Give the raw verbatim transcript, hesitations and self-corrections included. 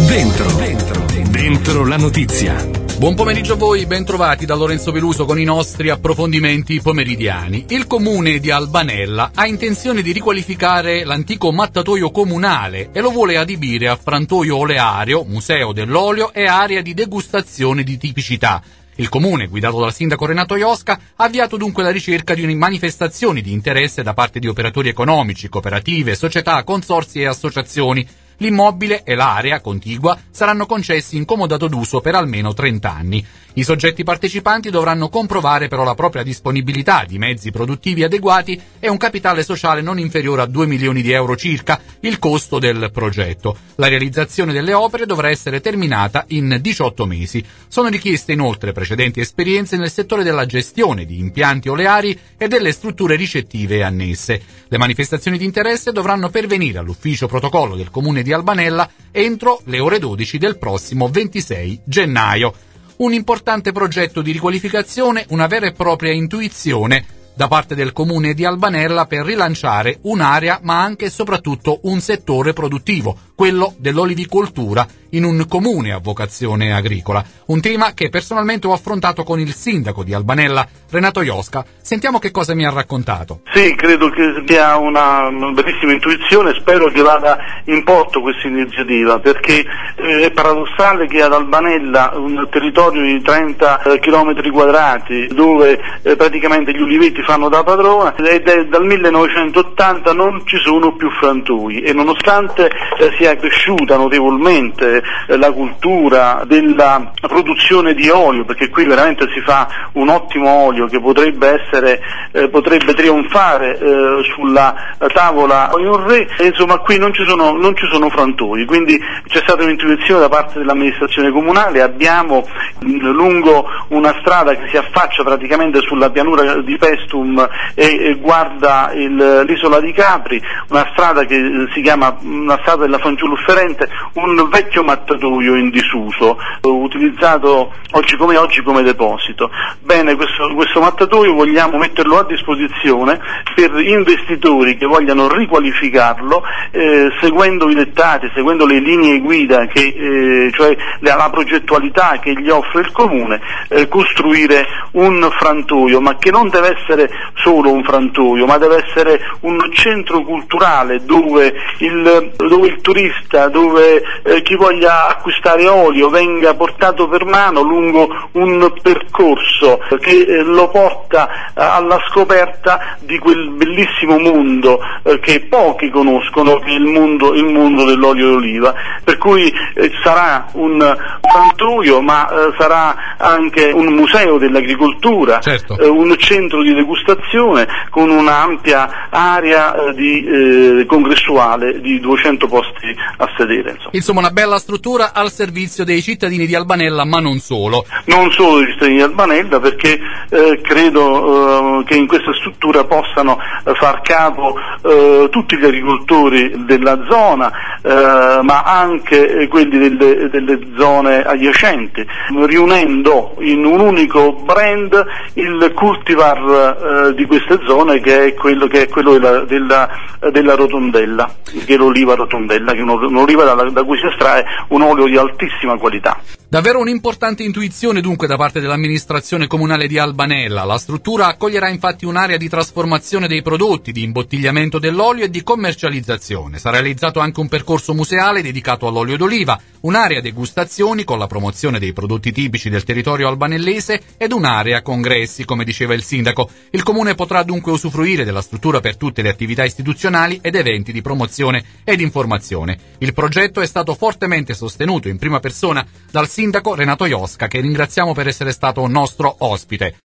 Dentro, dentro, dentro la notizia. Buon pomeriggio a voi, ben trovati da Lorenzo Peluso con i nostri approfondimenti pomeridiani. Il comune di Albanella ha intenzione di riqualificare l'antico mattatoio comunale e lo vuole adibire a frantoio oleario, museo dell'olio e area di degustazione di tipicità. Il comune, guidato dal sindaco Renato Iosca, ha avviato dunque la ricerca di manifestazioni di interesse da parte di operatori economici, cooperative, società, consorzi e associazioni. L'immobile e l'area contigua saranno concessi in comodato d'uso per almeno trenta anni. I soggetti partecipanti dovranno comprovare però la propria disponibilità di mezzi produttivi adeguati e un capitale sociale non inferiore a due milioni di euro circa, il costo del progetto. La realizzazione delle opere dovrà essere terminata in diciotto mesi. Sono richieste inoltre precedenti esperienze nel settore della gestione di impianti oleari e delle strutture ricettive annesse. Le manifestazioni di interesse dovranno pervenire all'ufficio protocollo del comune di Albanella entro le ore dodici del prossimo ventisei gennaio. Un importante progetto di riqualificazione, una vera e propria intuizione da parte del comune di Albanella per rilanciare un'area ma anche e soprattutto un settore produttivo, quello dell'olivicoltura in un comune a vocazione agricola. Un tema che personalmente ho affrontato con il sindaco di Albanella, Renato Iosca. Sentiamo che cosa mi ha raccontato. Sì, credo che sia una bellissima intuizione, spero che vada in porto questa iniziativa, perché eh, è paradossale che ad Albanella, un territorio di trenta chilometri quadrati, dove eh, praticamente gli uliveti fanno da padrona, ed è dal millenovecentottanta non ci sono più frantoi, e nonostante eh, sia cresciuta notevolmente eh, la cultura della produzione di olio, perché qui veramente si fa un ottimo olio che potrebbe essere eh, potrebbe trionfare eh, sulla tavola di un re, e insomma qui non ci sono non ci sono frantoi, quindi c'è stata un'intuizione da parte dell'amministrazione comunale. Abbiamo lungo una strada che si affaccia praticamente sulla pianura di Pestum e, e guarda il, l'isola di Capri, una strada che eh, si chiama una strada della fanciulla ufferente, un vecchio mattatoio in disuso, eh, utilizzato oggi come oggi come deposito. Bene, questo, questo mattatoio vogliamo metterlo a disposizione per investitori che vogliano riqualificarlo, eh, seguendo i dettati, seguendo le linee guida, che, eh, cioè la, la progettualità che gli offre il comune, eh, costruire un frantoio, ma che non deve essere solo un frantoio, ma deve essere un centro culturale dove il, dove il turista, dove eh, chi voglia acquistare olio venga portato per mano lungo un percorso che eh, lo porta eh, alla scoperta di quel bellissimo mondo eh, che pochi conoscono, che è il mondo, il mondo dell'olio d'oliva, per cui eh, sarà un frantoio, ma eh, sarà anche un museo dell'agricoltura, certo. eh, un centro di degustazione con un'ampia area eh, di, eh, congressuale di duecento posti a sedere. Insomma. Insomma, una bella struttura al servizio dei cittadini di Albanella, ma non solo. Non solo dei cittadini di Albanella, perché eh, credo eh, che in questa struttura possano eh, far capo eh, tutti gli agricoltori della zona, eh, ma anche eh, quelli delle, delle zone adiacenti, riunendo in un unico brand il cultivar eh, di queste zone, che è quello, che è quello della, della, della rotondella, che è l'oliva rotondella, che è un'oliva da, da cui si estrae un olio di altissima qualità. Davvero un'importante intuizione dunque da parte dell'amministrazione comunale di Albanella. La struttura accoglierà infatti un'area di trasformazione dei prodotti, di imbottigliamento dell'olio e di commercializzazione. Sarà realizzato anche un percorso museale dedicato all'olio d'oliva, un'area degustazioni con la promozione dei prodotti tipici del territorio albanellese ed un'area congressi, come diceva il sindaco. Il comune potrà dunque usufruire della struttura per tutte le attività istituzionali ed eventi di promozione ed informazione. Il progetto è stato fortemente sostenuto in prima persona dal sindaco Renato Iosca, che ringraziamo per essere stato nostro ospite.